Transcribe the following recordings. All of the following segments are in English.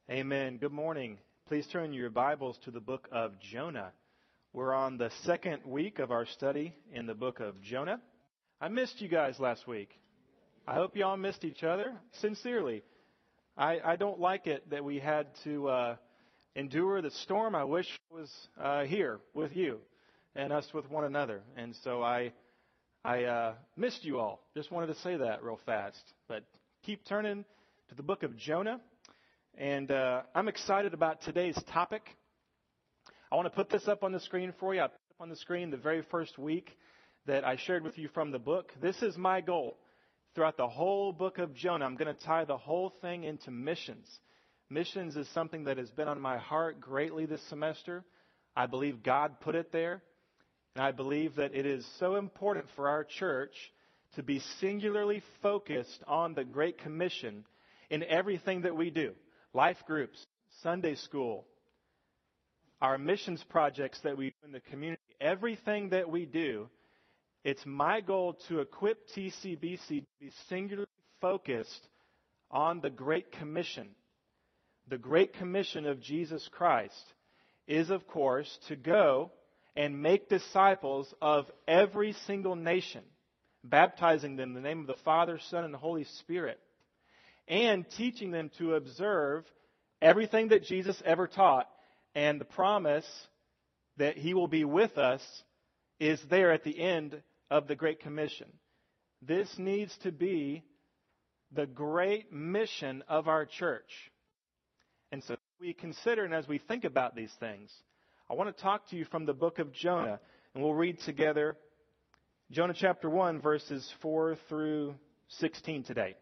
Amen. Good morning. Please turn your Bibles to the book of Jonah. We're on the second week of our study in the book of Jonah. I missed you guys last week. I hope you all missed each other. Sincerely. I don't like it that we had to endure the storm. I wish I was here with you and us with one another. And so I missed you all. Just wanted to say that real fast. But keep turning to the book of Jonah. And I'm excited about today's topic. I want to put this up on the screen for you. I put up on the screen the very first week that I shared with you from the book. This is my goal. Throughout the whole book of Jonah, I'm going to tie the whole thing into missions. Missions is something that has been on my heart greatly this semester. I believe God put it there. And I believe that it is so important for our church to be singularly focused on the Great Commission in everything that we do. Life groups, Sunday school, our missions projects that we do in the community, everything that we do, it's my goal to equip TCBC to be singularly focused on the Great Commission. The Great Commission of Jesus Christ is, of course, to go and make disciples of every single nation, baptizing them in the name of the Father, Son, and the Holy Spirit, and teaching them to observe everything that Jesus ever taught. And the promise that He will be with us is there at the end of the Great Commission. This needs to be the great mission of our church. And so as we consider and as we think about these things, I want to talk to you from the book of Jonah. And we'll read together Jonah chapter 1, verses 4 through 16 today.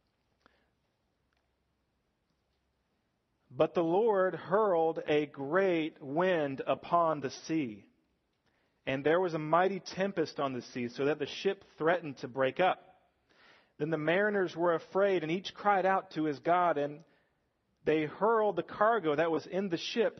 But the Lord hurled a great wind upon the sea, and there was a mighty tempest on the sea, so that the ship threatened to break up. Then the mariners were afraid, and each cried out to his God, and they hurled the cargo that was in the ship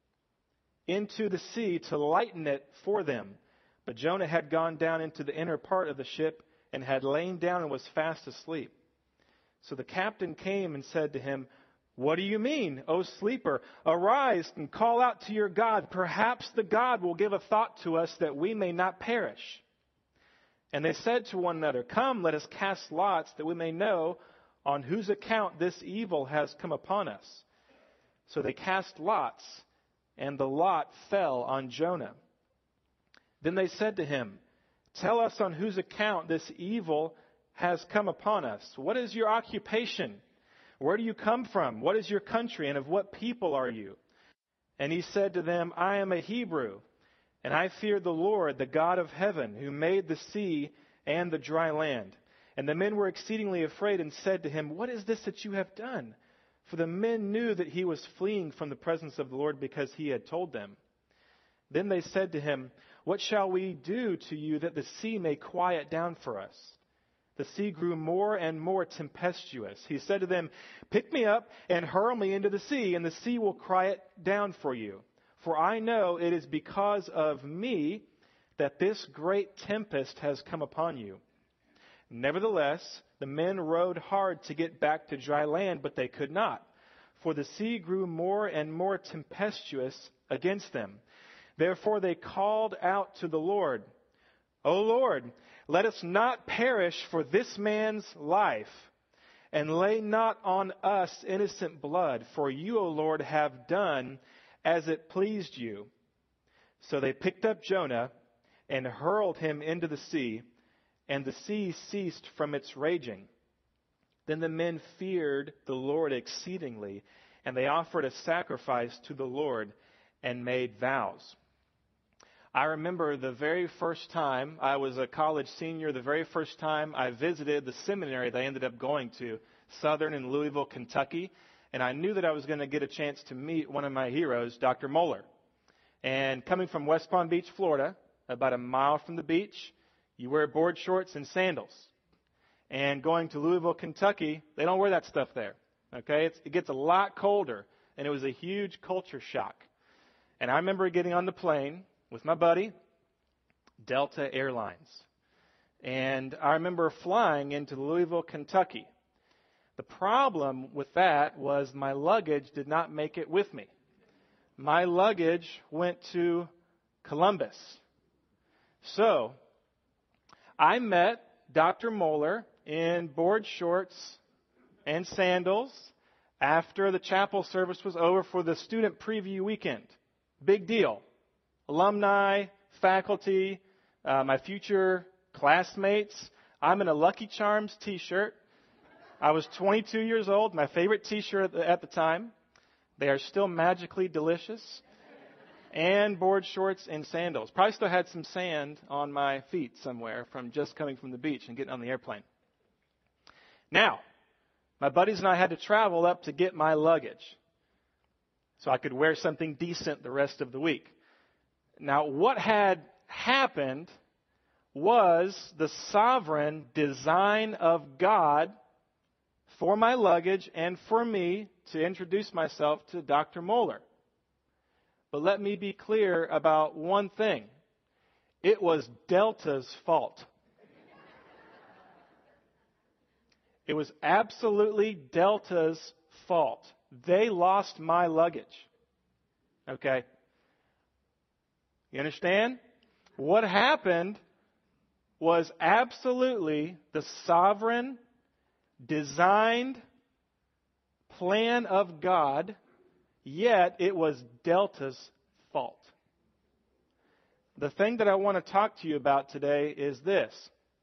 into the sea to lighten it for them. But Jonah had gone down into the inner part of the ship and had lain down and was fast asleep. So the captain came and said to him, "What do you mean, O sleeper? Arise and call out to your God. Perhaps the God will give a thought to us that we may not perish." And they said to one another, "Come, let us cast lots that we may know on whose account this evil has come upon us." So they cast lots, and the lot fell on Jonah. Then they said to him, "Tell us on whose account this evil has come upon us. What is your occupation? Where do you come from? What is your country, and of what people are you?" And he said to them, "I am a Hebrew, and I fear the Lord, the God of heaven, who made the sea and the dry land." And the men were exceedingly afraid and said to him, "What is this that you have done?" For the men knew that he was fleeing from the presence of the Lord because he had told them. Then they said to him, "What shall we do to you that the sea may quiet down for us?" The sea grew more and more tempestuous. He said to them, "Pick me up and hurl me into the sea, and the sea will quiet down for you. For I know it is because of me that this great tempest has come upon you." Nevertheless, the men rowed hard to get back to dry land, but they could not, for the sea grew more and more tempestuous against them. Therefore they called out to the Lord, "O Lord, let us not perish for this man's life, and lay not on us innocent blood, for you, O Lord, have done as it pleased you." So they picked up Jonah and hurled him into the sea, and the sea ceased from its raging. Then the men feared the Lord exceedingly, and they offered a sacrifice to the Lord and made vows. I remember the very first time I was a college senior, the very first time I visited the seminary that I ended up going to, Southern in Louisville, Kentucky, and I knew that I was going to get a chance to meet one of my heroes, Dr. Moeller. And coming from West Palm Beach, Florida, about a mile from the beach, you wear board shorts and sandals. And going to Louisville, Kentucky, they don't wear that stuff there. Okay, it gets a lot colder, and it was a huge culture shock. And I remember getting on the plane with my buddy, Delta Airlines. And I remember flying into Louisville, Kentucky. The problem with that was my luggage did not make it with me. My luggage went to Columbus. So, I met Dr. Moeller in board shorts and sandals after the chapel service was over for the student preview weekend. Big deal. Alumni, faculty, my future classmates. I'm in a Lucky Charms t-shirt. I was 22 years old, my favorite t-shirt at the time. They are still magically delicious. And board shorts and sandals. Probably still had some sand on my feet somewhere from just coming from the beach and getting on the airplane. Now, my buddies and I had to travel up to get my luggage so I could wear something decent the rest of the week. Now, what had happened was the sovereign design of God for my luggage and for me to introduce myself to Dr. Moeller. But let me be clear about one thing. It was Delta's fault. It was absolutely Delta's fault. They lost my luggage. Okay? You understand? What happened was absolutely the sovereign, designed plan of God, yet it was Delta's fault. The thing that I want to talk to you about today is this.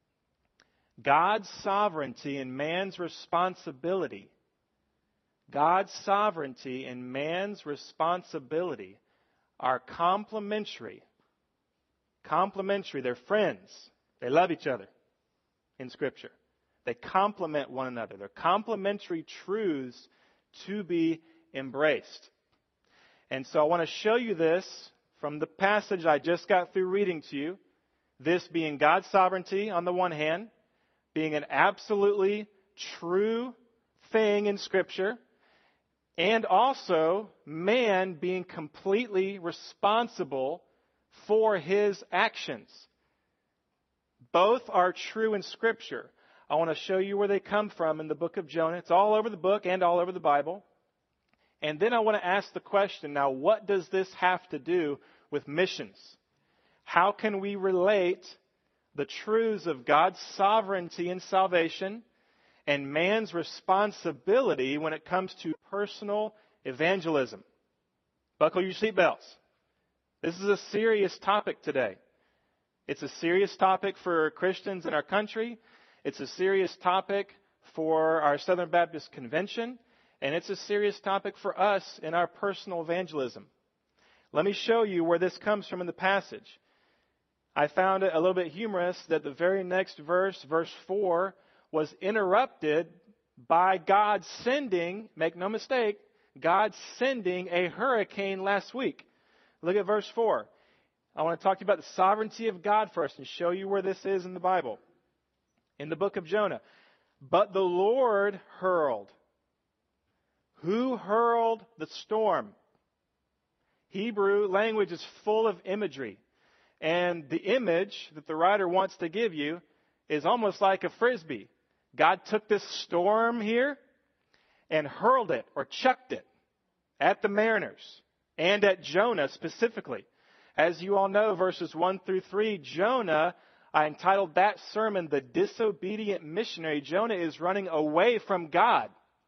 God's sovereignty and man's responsibility. God's sovereignty and man's responsibility are complementary. Complementary. They're friends. They love each other in Scripture. They complement one another. They're complementary truths to be embraced. And so I want to show you this from the passage I just got through reading to you. This being God's sovereignty on the one hand, being an absolutely true thing in Scripture, and also man being completely responsible for his actions. Both are true in Scripture. I want to show you where they come from in the book of Jonah. It's all over the book and all over the Bible. And then I want to ask the question, now what does this have to do with missions? How can we relate the truths of God's sovereignty and salvation and man's responsibility when it comes to personal evangelism? Buckle your seatbelts. This is a serious topic today. It's a serious topic for Christians in our country. It's a serious topic for our Southern Baptist Convention. And it's a serious topic for us in our personal evangelism. Let me show you where this comes from in the passage. I found it a little bit humorous that the very next verse, verse 4, was interrupted by God sending, make no mistake, God sending a hurricane last week. Look at verse 4. I want to talk to you about the sovereignty of God first and show you where this is in the Bible. In the book of Jonah. But the Lord hurled. Who hurled the storm? Hebrew language is full of imagery. And the image that the writer wants to give you is almost like a frisbee. God took this storm here and hurled it or chucked it at the mariners and at Jonah specifically. As you all know, verses 1 through 3, Jonah, I entitled that sermon, The Disobedient Missionary. Jonah is running away from God.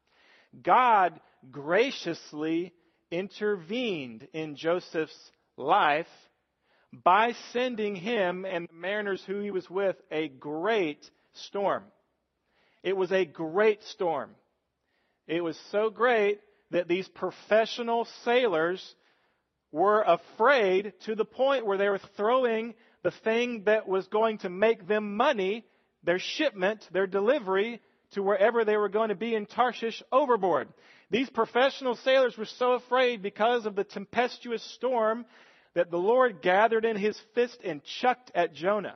God graciously intervened in Joseph's life by sending him and the mariners who he was with a great storm. It was a great storm. It was so great that these professional sailors were afraid to the point where they were throwing the thing that was going to make them money, their shipment, their delivery, to wherever they were going to be in Tarshish overboard. These professional sailors were so afraid because of the tempestuous storm that the Lord gathered in his fist and chucked at Jonah.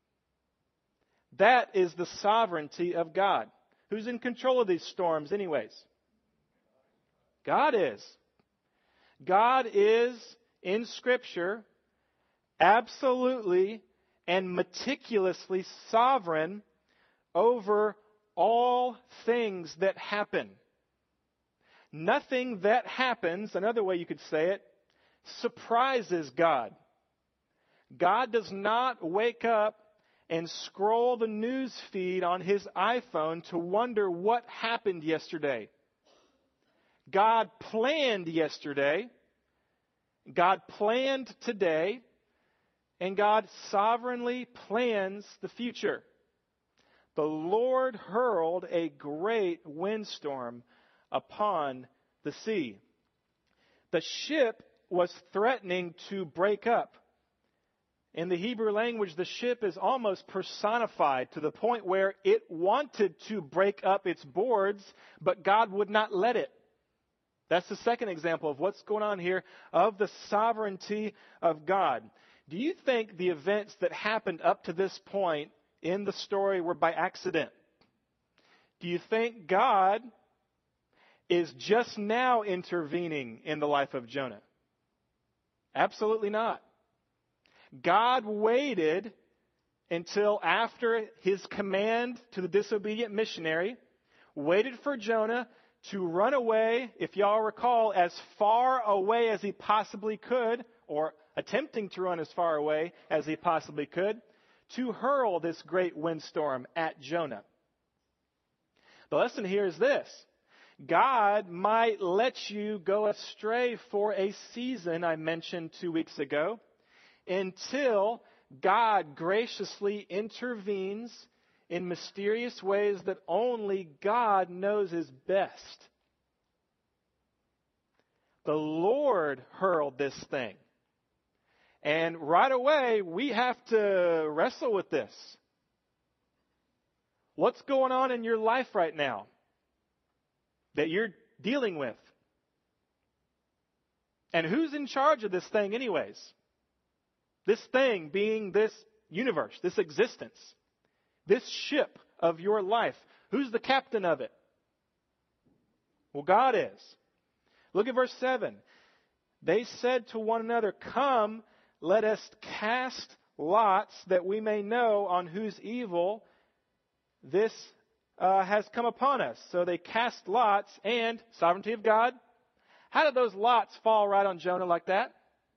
That is the sovereignty of God. Who's in control of these storms anyways? God is. God is, in Scripture, absolutely and meticulously sovereign over all things that happen. Nothing that happens, another way you could say it, surprises God. God does not wake up and scroll the news feed on his iPhone to wonder what happened yesterday. God planned yesterday. God planned today. And God sovereignly plans the future. The Lord hurled a great windstorm upon the sea. The ship was threatening to break up. In the Hebrew language, the ship is almost personified to the point where it wanted to break up its boards, but God would not let it. That's the second example of what's going on here, of the sovereignty of God. Do you think the events that happened up to this point in the story were by accident? Do you think God is just now intervening in the life of Jonah? Absolutely not. God waited until after his command to the disobedient missionary, waited for Jonah to run away, if y'all recall, as far away as he possibly could, or attempting to run as far away as he possibly could, to hurl this great windstorm at Jonah. The lesson here is this. God might let you go astray for a season, I mentioned 2 weeks ago, until God graciously intervenes in mysterious ways that only God knows is best. The Lord hurled this thing. And right away, we have to wrestle with this. What's going on in your life right now that you're dealing with? And who's in charge of this thing anyways? This thing being this universe, this existence, this ship of your life. Who's the captain of it? Well, God is. Look at verse 7. They said to one another, "Come, let us cast lots that we may know on whose evil this has come upon us." So they cast lots, and sovereignty of God. How did those lots fall right on Jonah like that?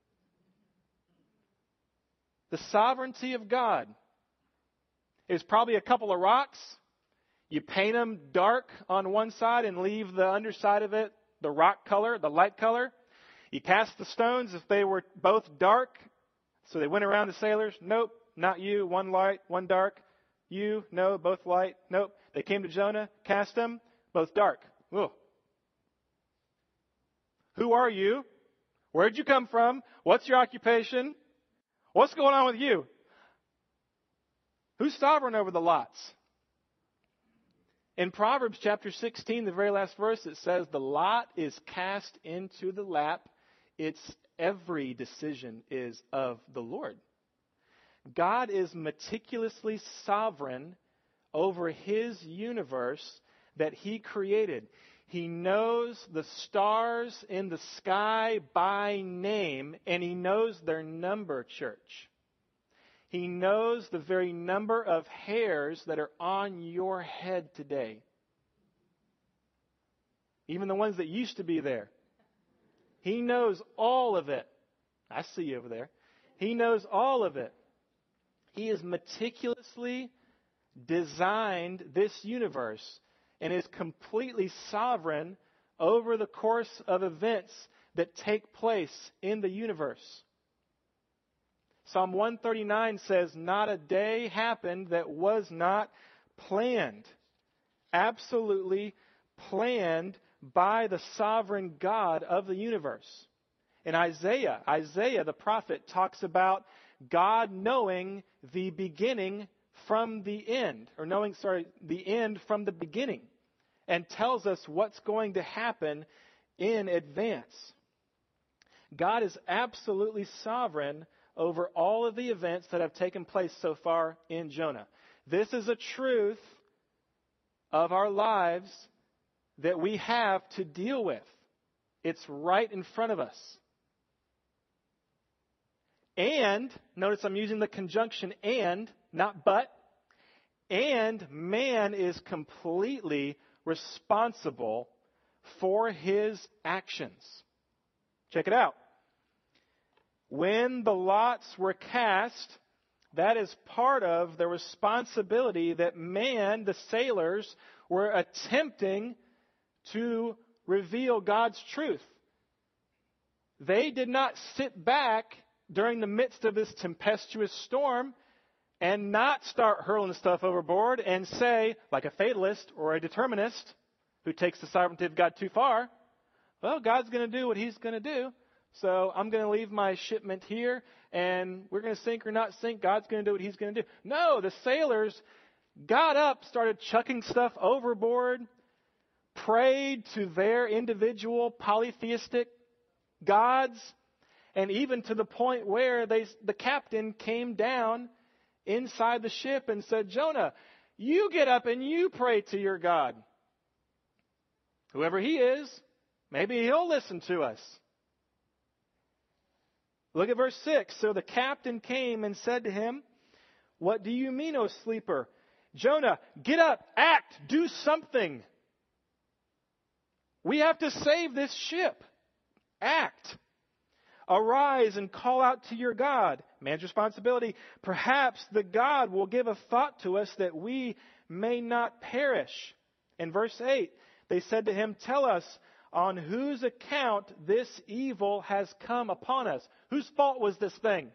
The sovereignty of God is probably a couple of rocks. You paint them dark on one side and leave the underside of it the rock color, the light color. You cast the stones if they were both dark. So they went around the sailors. Nope, not you. One light, one dark. You, no, both light. Nope. They came to Jonah, cast them, both dark. Ugh. Who are you? Where'd you come from? What's your occupation? What's going on with you? Who's sovereign over the lots? In Proverbs chapter 16, the very last verse, it says, "The lot is cast into the lap. Its every decision is of the Lord." God is meticulously sovereign over his universe that he created. He knows the stars in the sky by name, and he knows their number, church. He knows the very number of hairs that are on your head today. Even the ones that used to be there. He knows all of it. I see you over there. He knows all of it. He has meticulously designed this universe and is completely sovereign over the course of events that take place in the universe. Psalm 139 says, "Not a day happened that was not planned." Absolutely planned by the sovereign God of the universe. In Isaiah the prophet talks about God knowing the beginning from the end, the end from the beginning, and tells us what's going to happen in advance. God is absolutely sovereign over all of the events that have taken place so far in Jonah. This is a truth of our lives that we have to deal with. It's right in front of us. And, notice I'm using the conjunction and, not but, And man is completely responsible for his actions. Check it out. When the lots were cast, that is part of the responsibility that man, the sailors, were attempting to reveal God's truth. They did not sit back during the midst of this tempestuous storm and not start hurling stuff overboard and say, like a fatalist or a determinist who takes the sovereignty of God too far, well, God's going to do what he's going to do, so I'm going to leave my shipment here, and we're going to sink or not sink. God's going to do what he's going to do. No, the sailors got up, started chucking stuff overboard, prayed to their individual polytheistic gods, and even to the point where the captain came down inside the ship and said, Jonah, you get up and you pray to your God. Whoever he is, maybe he'll listen to us. Look at verse 6. So the captain came and said to him, what do you mean, O sleeper? Jonah, get up, act, do something. We have to save this ship. Act. Arise and call out to your God. Man's responsibility. Perhaps the God will give a thought to us that we may not perish. In verse 8, they said to him, tell us on whose account this evil has come upon us. Whose fault was this thing?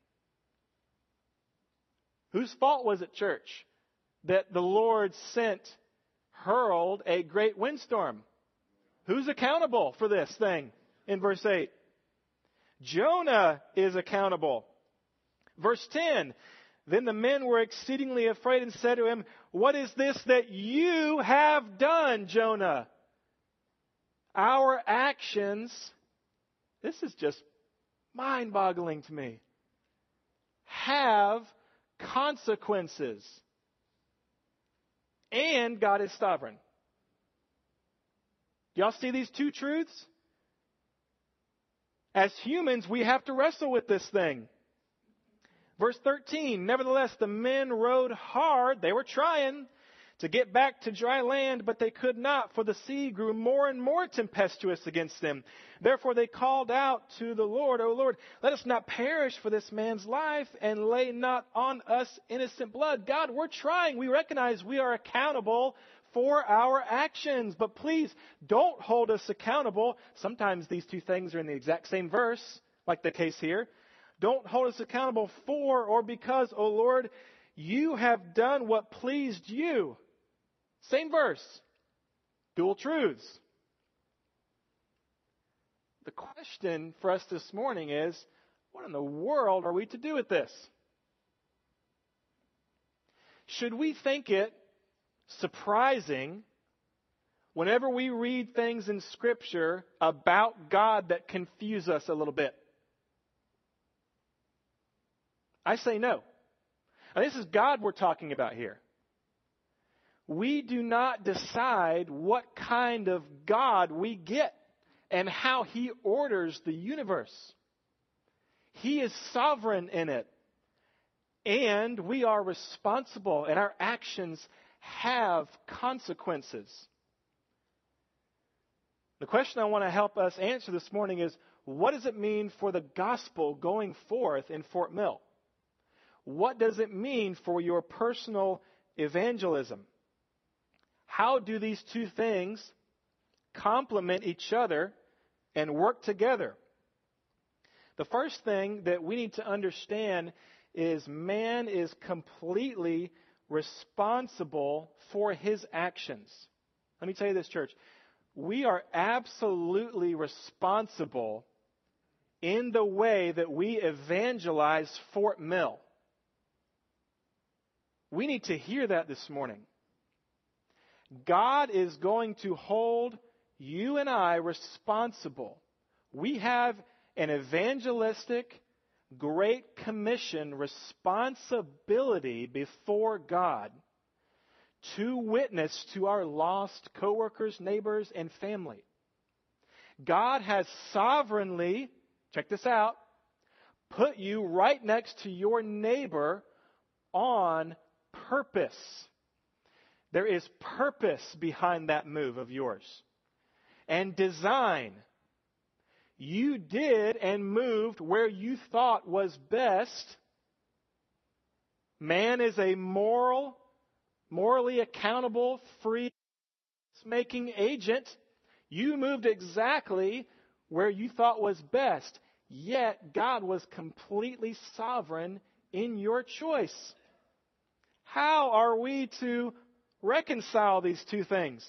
Whose fault was it, church, that the Lord hurled a great windstorm? Who's accountable for this thing in verse 8? Jonah is accountable. Verse 10, then the men were exceedingly afraid and said to him, what is this that you have done, Jonah? Our actions, this is just mind-boggling to me, have consequences. And God is sovereign. Y'all see these two truths? As humans, we have to wrestle with this thing. Verse 13, nevertheless, the men rowed hard. They were trying to get back to dry land, but they could not, for the sea grew more and more tempestuous against them. Therefore they called out to the Lord, O Lord, let us not perish for this man's life, and lay not on us innocent blood. God, we're trying. We recognize we are accountable for our actions, but please don't hold us accountable. Sometimes these two things are in the exact same verse, like the case here. Don't hold us accountable for or because, O Lord, you have done what pleased you. Same verse. Dual truths. The question for us this morning is, what in the world are we to do with this? Should we think it surprising whenever we read things in Scripture about God that confuse us a little bit? I say no. Now, this is God we're talking about here. We do not decide what kind of God we get and how He orders the universe. He is sovereign in it. And we are responsible, and our actions have consequences. The question I want to help us answer this morning is, what does it mean for the gospel going forth in Fort Mill? What does it mean for your personal evangelism? How do these two things complement each other and work together? The first thing that we need to understand is man is completely responsible for his actions. Let me tell you this, church. We are absolutely responsible in the way that we evangelize Fort Mill. We need to hear that this morning. God is going to hold you and I responsible. We have an evangelistic, Great Commission responsibility before God to witness to our lost coworkers, neighbors, and family. God has sovereignly, check this out, put you right next to your neighbor on purpose. There is purpose behind that move of yours. And design. You did and moved where you thought was best. Man is a morally accountable, free, making agent. You moved exactly where you thought was best. Yet God was completely sovereign in your choice. How are we to reconcile these two things?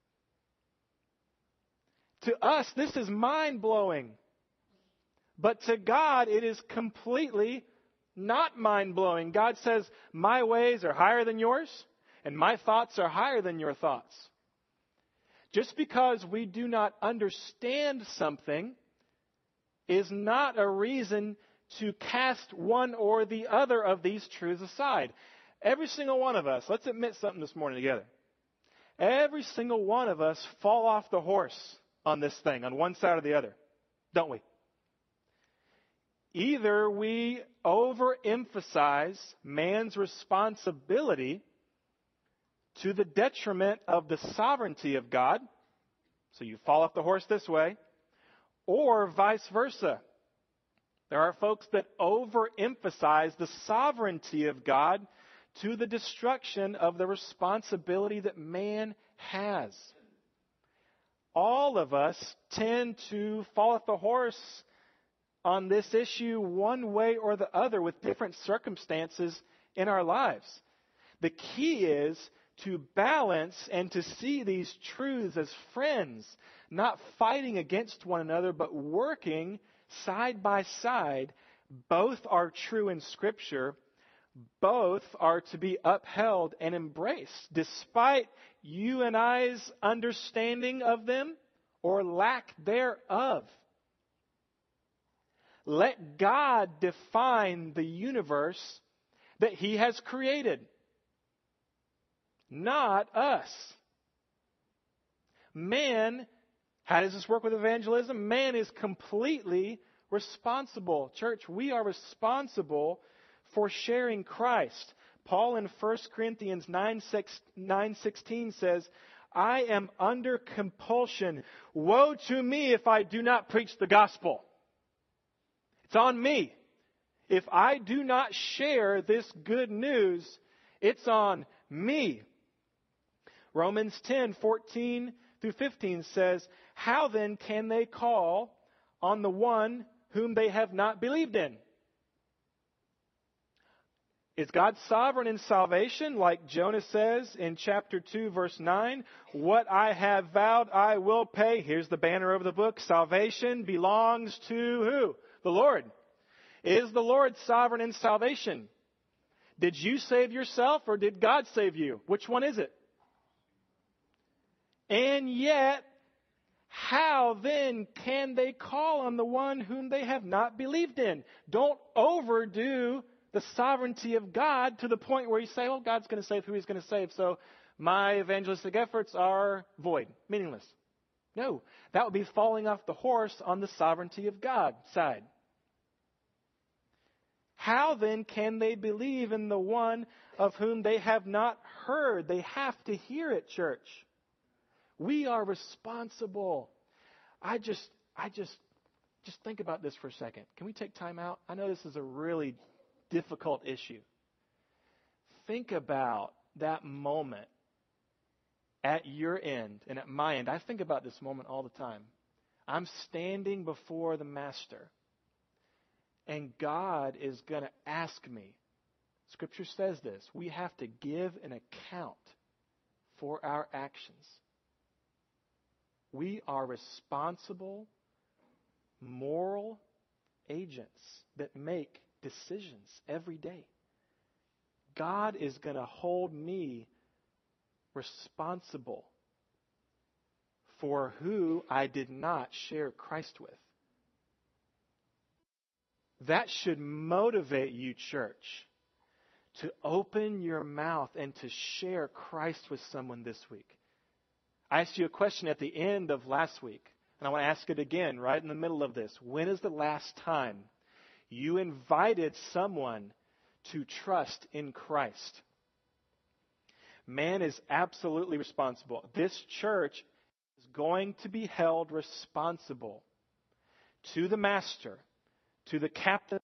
To us, this is mind-blowing. But to God, it is completely not mind-blowing. God says, my ways are higher than yours, and my thoughts are higher than your thoughts. Just because we do not understand something is not a reason to cast one or the other of these truths aside. Every single one of us, let's admit something this morning together. Every single one of us fall off the horse on this thing, on one side or the other, don't we? Either we overemphasize man's responsibility to the detriment of the sovereignty of God, so you fall off the horse this way, or vice versa. There are folks that overemphasize the sovereignty of God to the destruction of the responsibility that man has. All of us tend to fall off the horse on this issue one way or the other with different circumstances in our lives. The key is to balance and to see these truths as friends, not fighting against one another, but working side by side. Both are true in Scripture. Both are to be upheld and embraced, despite you and I's understanding of them or lack thereof. Let God define the universe that He has created, not us. Man, how does this work with evangelism? Man is completely responsible. Church, we are responsible for sharing Christ. Paul in 1 Corinthians 9:16 says, I am under compulsion. Woe to me if I do not preach the gospel. It's on me. If I do not share this good news, it's on me. Romans 10:14 through 15 says, how then can they call on the one whom they have not believed in? Is God sovereign in salvation, like Jonah says in chapter 2, verse 9? What I have vowed, I will pay. Here's the banner over the book. Salvation belongs to who? The Lord. Is the Lord sovereign in salvation? Did you save yourself or did God save you? Which one is it? And yet, how then can they call on the one whom they have not believed in? Don't overdo the sovereignty of God to the point where you say, well, God's going to save who He's going to save, so my evangelistic efforts are void, meaningless. No, that would be falling off the horse on the sovereignty of God side. How then can they believe in the one of whom they have not heard? They have to hear it, church. We are responsible. I just think about this for a second. Can we take time out? I know this is a really difficult issue. Think about that moment at your end and at my end. I think about this moment all the time. I'm standing before the Master, and God is going to ask me. Scripture says this. We have to give an account for our actions. We are responsible, moral agents that make decisions every day. God is going to hold me responsible for who I did not share Christ with. That should motivate you, church, to open your mouth and to share Christ with someone this week. I asked you a question at the end of last week, and I want to ask it again right in the middle of this. When is the last time you invited someone to trust in Christ? Man is absolutely responsible. This church is going to be held responsible to the master, to the captain.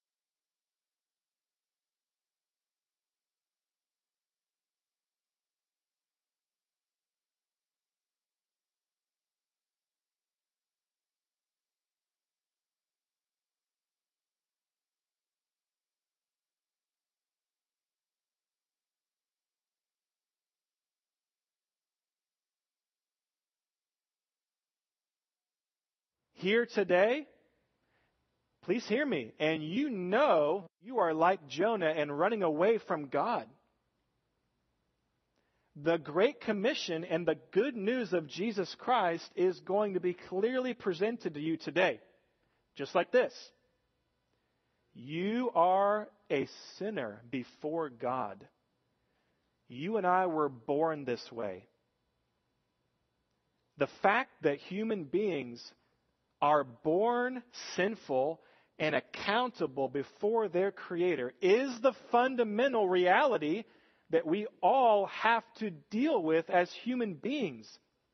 Here today, please hear me, and you know you are like Jonah and running away from God. The Great Commission and the good news of Jesus Christ is going to be clearly presented to you today, just like this. You are a sinner before God. You and I were born this way. The fact that human beings are born sinful and accountable before their Creator is the fundamental reality that we all have to deal with as human beings.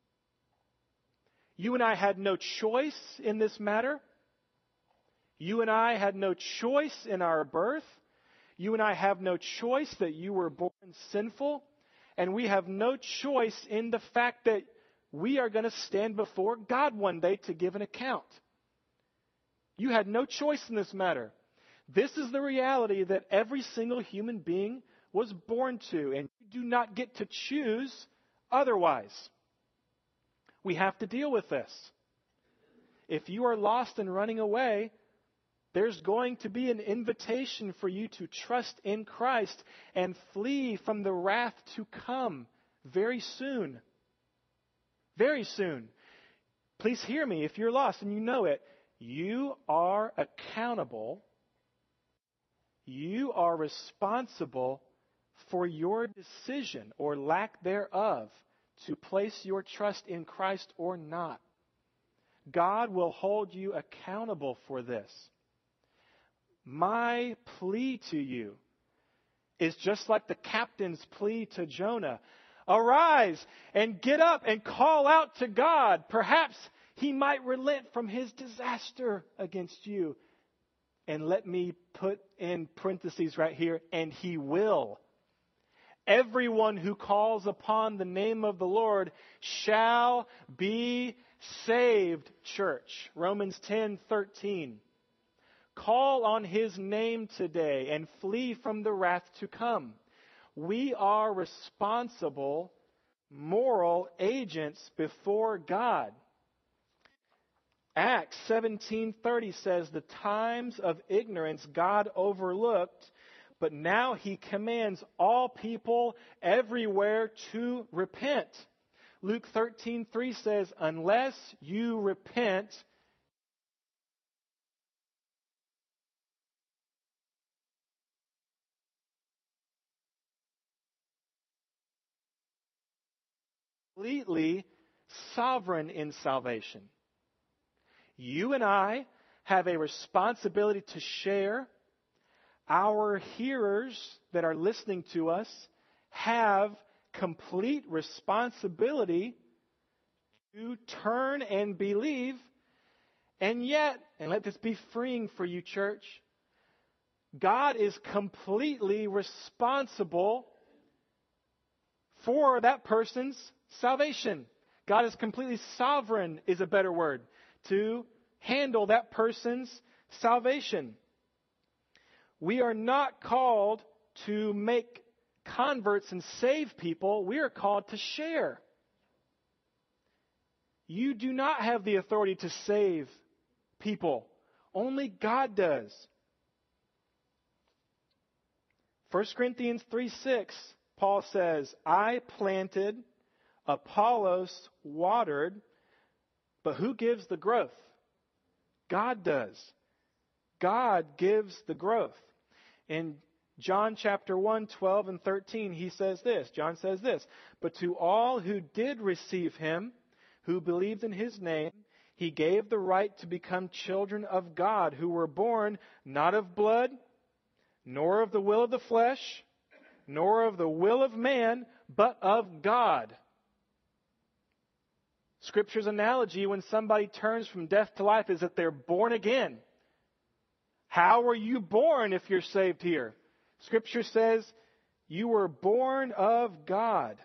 You and I had no choice in this matter. You and I had no choice in our birth. You and I have no choice that you were born sinful. And we have no choice in the fact that we are going to stand before God one day to give an account. You had no choice in this matter. This is the reality that every single human being was born to, and you do not get to choose otherwise. We have to deal with this. If you are lost and running away, there's going to be an invitation for you to trust in Christ and flee from the wrath to come very soon. Very soon. Please hear me. If you're lost and you know it, you are accountable. You are responsible for your decision or lack thereof to place your trust in Christ or not. God will hold you accountable for this. My plea to you is just like the captain's plea to Jonah. Arise and get up and call out to God. Perhaps He might relent from His disaster against you. And let me put in parentheses right here, and He will. Everyone who calls upon the name of the Lord shall be saved, church. Romans 10:13. Call on His name today and flee from the wrath to come. We are responsible moral agents before God. Acts 17:30 says, the times of ignorance God overlooked, but now He commands all people everywhere to repent. Luke 13:3 says, unless you repent, completely sovereign in salvation. You and I have a responsibility to share. Our hearers that are listening to us have complete responsibility to turn and believe. And yet, and let this be freeing for you, church, God is completely responsible for that person's salvation. God is completely sovereign, is a better word, to handle that person's salvation. We are not called to make converts and save people. We are called to share. You do not have the authority to save people. Only God does. 1 Corinthians 3:6, Paul says, I planted, Apollos watered, but who gives the growth? God does. God gives the growth. In John chapter 1, 12 and 13, he says this. John says this, but to all who did receive Him, who believed in His name, He gave the right to become children of God, who were born not of blood, nor of the will of the flesh, nor of the will of man, but of God. Scripture's analogy when somebody turns from death to life is that they're born again. How were you born if you're saved here? Scripture says you were born of God.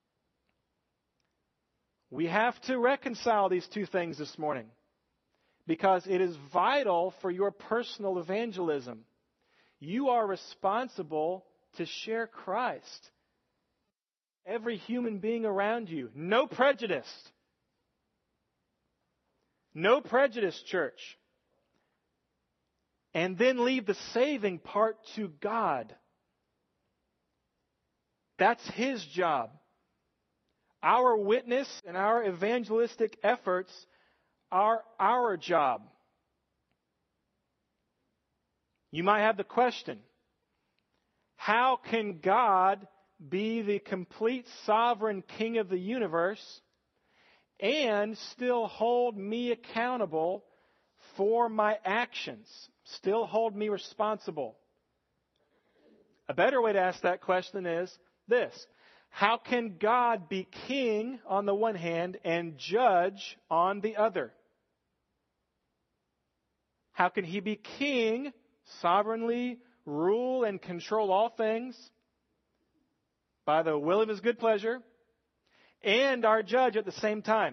We have to reconcile these two things this morning because it is vital for your personal evangelism. You are responsible to share Christ. Every human being around you. No prejudice. No prejudice, church. And then leave the saving part to God. That's His job. Our witness and our evangelistic efforts are our job. You might have the question, how can God be the complete sovereign King of the universe and still hold me accountable for my actions? Still hold me responsible? A better way to ask that question is this. How can God be king on the one hand and judge on the other? How can He be king, sovereignly rule and control all things by the will of His good pleasure, and our judge at the same time?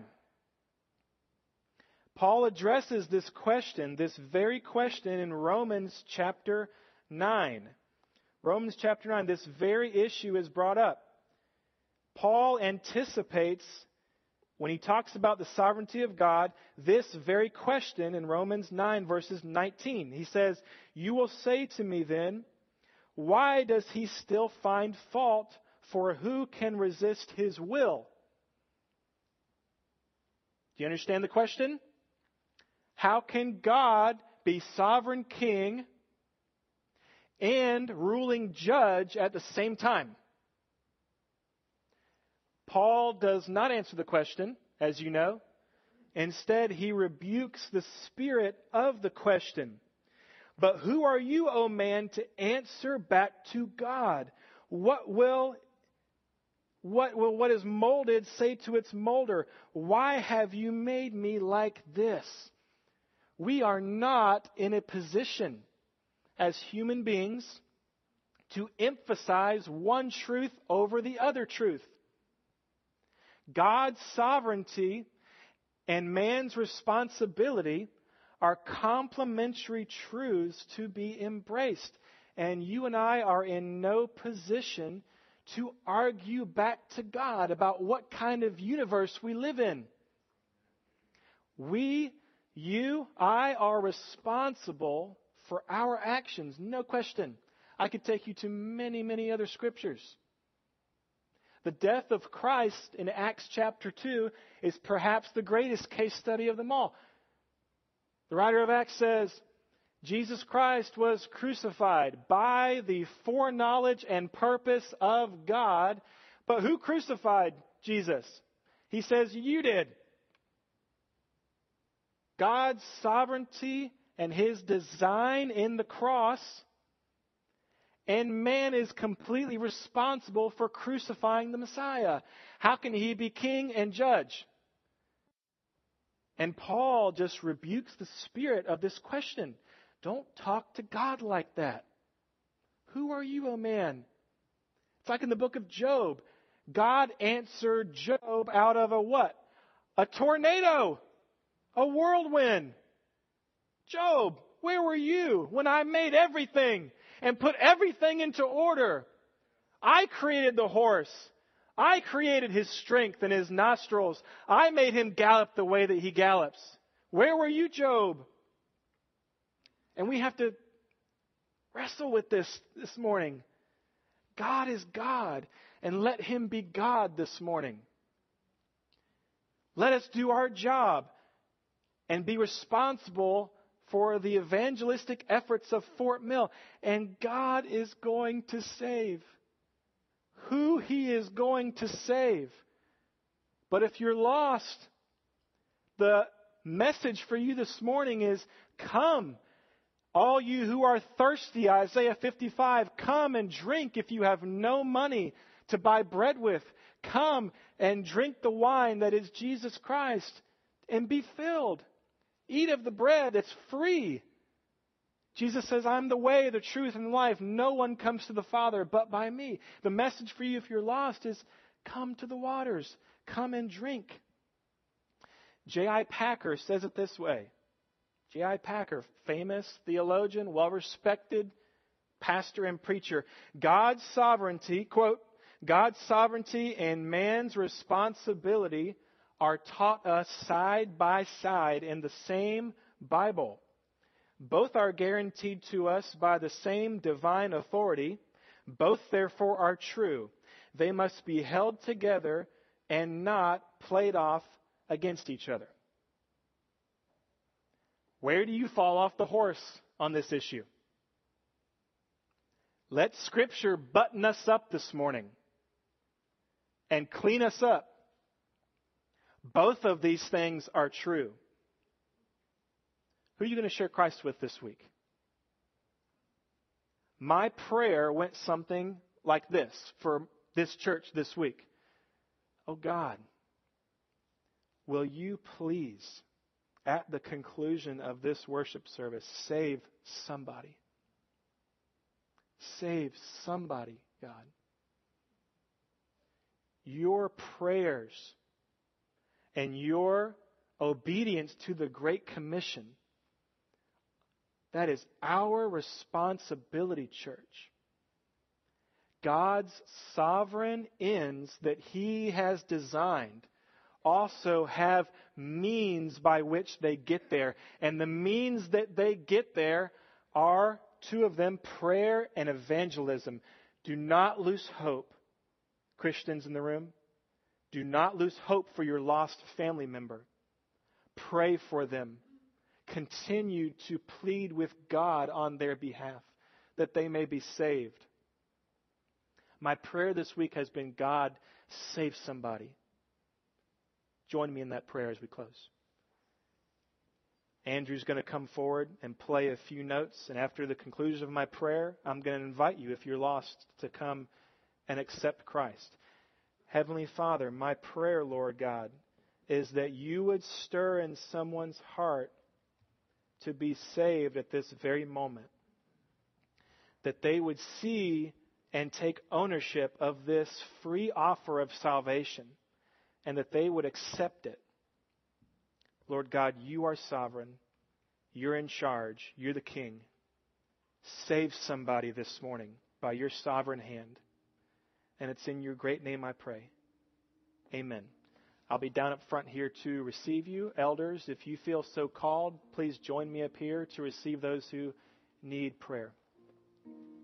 Paul addresses this question, this very question, in Romans chapter 9. Romans chapter 9, this very issue is brought up. Paul anticipates, when he talks about the sovereignty of God, this very question in Romans 9, verses 19. He says, "You will say to me then, why does He still find fault? For who can resist His will?" Do you understand the question? How can God be sovereign king and ruling judge at the same time? Paul does not answer the question, as you know. Instead, he rebukes the spirit of the question. But who are you, O man, to answer back to God? What is molded say to its molder, why have you made me like this? We are not in a position as human beings to emphasize one truth over the other truth. God's sovereignty and man's responsibility are complementary truths to be embraced. And you and I are in no position to argue back to God about what kind of universe we live in. I are responsible for our actions, no question. I could take you to many, many other scriptures. The death of Christ in Acts chapter 2 is perhaps the greatest case study of them all. The writer of Acts says, Jesus Christ was crucified by the foreknowledge and purpose of God. But who crucified Jesus? He says, you did. God's sovereignty and His design in the cross, and man is completely responsible for crucifying the Messiah. How can He be king and judge? And Paul just rebukes the spirit of this question. Don't talk to God like that. Who are you, O man? It's like in the book of Job. God answered Job out of a what? A tornado. A whirlwind. Job, where were you when I made everything and put everything into order? I created the horse. I created his strength and his nostrils. I made him gallop the way that he gallops. Where were you, Job? And we have to wrestle with this morning. God is God, and let Him be God this morning. Let us do our job and be responsible for the evangelistic efforts of Fort Mill. And God is going to save who He is going to save. But if you're lost, the message for you this morning is, come, all you who are thirsty, Isaiah 55, come and drink if you have no money to buy bread with. Come and drink the wine that is Jesus Christ and be filled. Eat of the bread that's free. Jesus says, I'm the way, the truth, and the life. No one comes to the Father but by me. The message for you if you're lost is, come to the waters. Come and drink. J.I. Packer says it this way. J.I. Packer, famous theologian, well-respected pastor and preacher. God's sovereignty, quote, God's sovereignty and man's responsibility are taught us side by side in the same Bible. Both are guaranteed to us by the same divine authority. Both, therefore, are true. They must be held together and not played off against each other. Where do you fall off the horse on this issue? Let Scripture button us up this morning and clean us up. Both of these things are true. Who are you going to share Christ with this week? My prayer went something like this for this church this week. Oh God, will you please, at the conclusion of this worship service, save somebody? Save somebody, God. Your prayers and your obedience to the Great Commission, that is our responsibility, church. God's sovereign ends that He has designed also have means by which they get there. And the means that they get there are, two of them, prayer and evangelism. Do not lose hope, Christians in the room. Do not lose hope for your lost family member. Pray for them. Continue to plead with God on their behalf that they may be saved. My prayer this week has been, God, save somebody. Join me in that prayer as we close. Andrew's going to come forward and play a few notes, and after the conclusion of my prayer, I'm going to invite you, if you're lost, to come and accept Christ. Heavenly Father, my prayer, Lord God, is that you would stir in someone's heart to be saved at this very moment. That they would see and take ownership of this free offer of salvation, and that they would accept it. Lord God, you are sovereign. You're in charge. You're the King. Save somebody this morning by your sovereign hand. And it's in your great name I pray. Amen. I'll be down up front here to receive you. Elders, if you feel so called, please join me up here to receive those who need prayer.